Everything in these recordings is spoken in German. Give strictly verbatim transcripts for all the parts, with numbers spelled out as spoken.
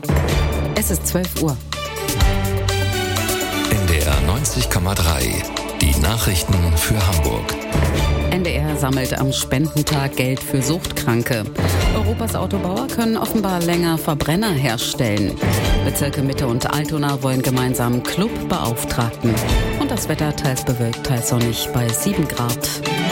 Es ist zwölf Uhr. N D R neunzig Komma drei. Die Nachrichten für Hamburg. N D R sammelt am Spendentag Geld für Suchtkranke. Europas Autobauer können offenbar länger Verbrenner herstellen. Bezirke Mitte und Altona wollen gemeinsam Club beauftragten. Und das Wetter teils bewölkt, teils sonnig bei sieben Grad.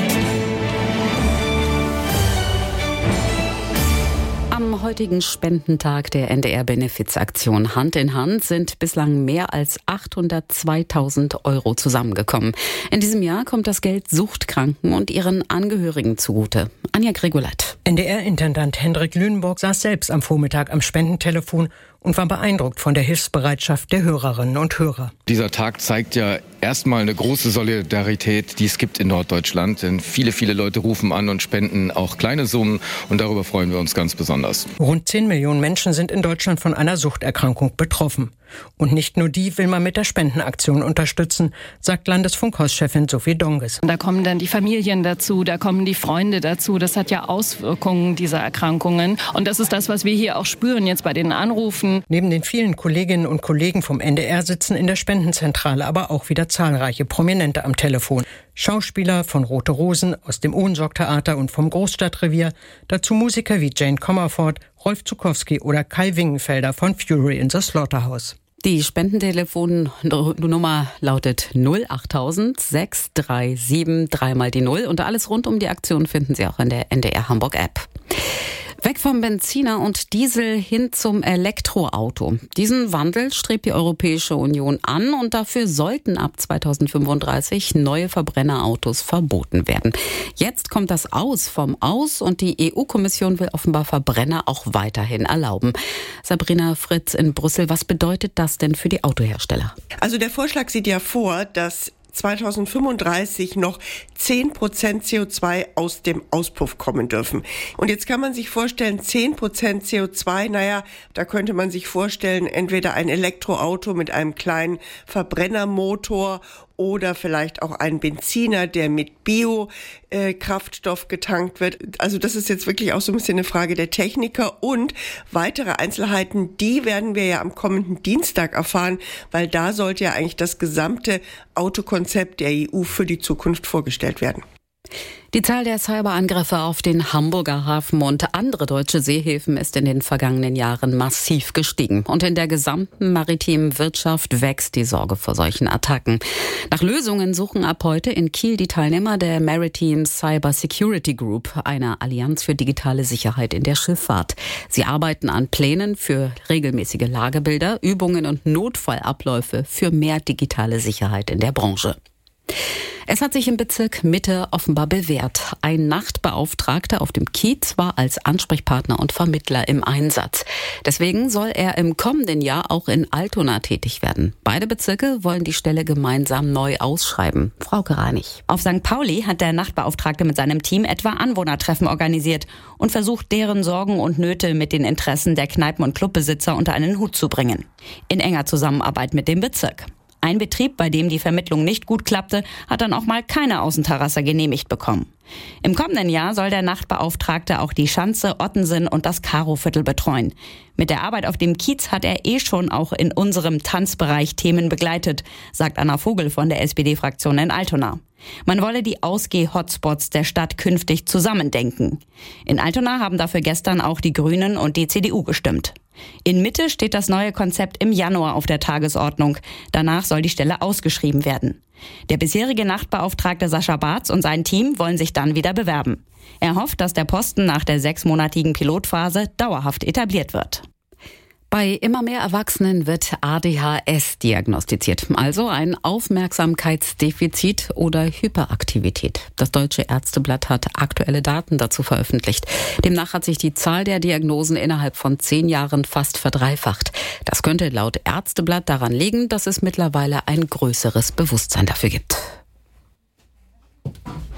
Am heutigen Spendentag der N D R-Benefizaktion Hand in Hand sind bislang mehr als achthundertzweitausend Euro zusammengekommen. In diesem Jahr kommt das Geld Suchtkranken und ihren Angehörigen zugute. Anja Gregolat. N D R-Intendant Hendrik Lüneburg saß selbst am Vormittag am Spendentelefon und war beeindruckt von der Hilfsbereitschaft der Hörerinnen und Hörer. Dieser Tag zeigt ja erstmal eine große Solidarität, die es gibt in Norddeutschland. Denn viele, viele Leute rufen an und spenden auch kleine Summen und darüber freuen wir uns ganz besonders. Rund zehn Millionen Menschen sind in Deutschland von einer Suchterkrankung betroffen. Und nicht nur die will man mit der Spendenaktion unterstützen, sagt Landesfunkhauschefin Sophie Donges. Da kommen dann die Familien dazu, da kommen die Freunde dazu. Das hat ja Auswirkungen dieser Erkrankungen. Und das ist das, was wir hier auch spüren jetzt bei den Anrufen. Neben den vielen Kolleginnen und Kollegen vom N D R sitzen in der Spendenzentrale aber auch wieder zahlreiche Prominente am Telefon. Schauspieler von Rote Rosen, aus dem Ohnsorg-Theater und vom Großstadtrevier, dazu Musiker wie Jane Comerford, Rolf Zukowski oder Kai Wingenfelder von Fury in the Slaughterhouse. Die Spendentelefonnummer lautet null achttausend sechs drei sieben drei mal die Null und alles rund um die Aktion finden Sie auch in der N D R Hamburg App. Weg vom Benziner und Diesel hin zum Elektroauto. Diesen Wandel strebt die Europäische Union an und dafür sollten ab zweitausendfünfunddreißig neue Verbrennerautos verboten werden. Jetzt kommt das Aus vom Aus und die E U-Kommission will offenbar Verbrenner auch weiterhin erlauben. Sabrina Fritz in Brüssel, was bedeutet das denn für die Autohersteller? Also der Vorschlag sieht ja vor, dass zweitausendfünfunddreißig noch zehn Prozent C O zwei aus dem Auspuff kommen dürfen. Und jetzt kann man sich vorstellen, zehn Prozent C O zwei, naja, da könnte man sich vorstellen, entweder ein Elektroauto mit einem kleinen Verbrennermotor oder vielleicht auch ein Benziner, der mit Biokraftstoff äh, getankt wird. Also das ist jetzt wirklich auch so ein bisschen eine Frage der Techniker. Und weitere Einzelheiten, die werden wir ja am kommenden Dienstag erfahren, weil da sollte ja eigentlich das gesamte Autokonzept der E U für die Zukunft vorgestellt werden. Die Zahl der Cyberangriffe auf den Hamburger Hafen und andere deutsche Seehäfen ist in den vergangenen Jahren massiv gestiegen. Und in der gesamten maritimen Wirtschaft wächst die Sorge vor solchen Attacken. Nach Lösungen suchen ab heute in Kiel die Teilnehmer der Maritime Cyber Security Group, einer Allianz für digitale Sicherheit in der Schifffahrt. Sie arbeiten an Plänen für regelmäßige Lagebilder, Übungen und Notfallabläufe für mehr digitale Sicherheit in der Branche. Es hat sich im Bezirk Mitte offenbar bewährt. Ein Nachtbeauftragter auf dem Kiez war als Ansprechpartner und Vermittler im Einsatz. Deswegen soll er im kommenden Jahr auch in Altona tätig werden. Beide Bezirke wollen die Stelle gemeinsam neu ausschreiben. Frau Gereinig. Auf Sankt Pauli hat der Nachtbeauftragte mit seinem Team etwa Anwohnertreffen organisiert und versucht, deren Sorgen und Nöte mit den Interessen der Kneipen- und Clubbesitzer unter einen Hut zu bringen. In enger Zusammenarbeit mit dem Bezirk. Ein Betrieb, bei dem die Vermittlung nicht gut klappte, hat dann auch mal keine Außenterrasse genehmigt bekommen. Im kommenden Jahr soll der Nachtbeauftragte auch die Schanze, Ottensen und das Karoviertel betreuen. Mit der Arbeit auf dem Kiez hat er eh schon auch in unserem Tanzbereich Themen begleitet, sagt Anna Vogel von der S P D-Fraktion in Altona. Man wolle die Ausgeh-Hotspots der Stadt künftig zusammendenken. In Altona haben dafür gestern auch die Grünen und die C D U gestimmt. In Mitte steht das neue Konzept im Januar auf der Tagesordnung. Danach soll die Stelle ausgeschrieben werden. Der bisherige Nachtbeauftragte Sascha Barz und sein Team wollen sich dann wieder bewerben. Er hofft, dass der Posten nach der sechsmonatigen Pilotphase dauerhaft etabliert wird. Bei immer mehr Erwachsenen wird A D H S diagnostiziert, also ein Aufmerksamkeitsdefizit oder Hyperaktivität. Das Deutsche Ärzteblatt hat aktuelle Daten dazu veröffentlicht. Demnach hat sich die Zahl der Diagnosen innerhalb von zehn Jahren fast verdreifacht. Das könnte laut Ärzteblatt daran liegen, dass es mittlerweile ein größeres Bewusstsein dafür gibt.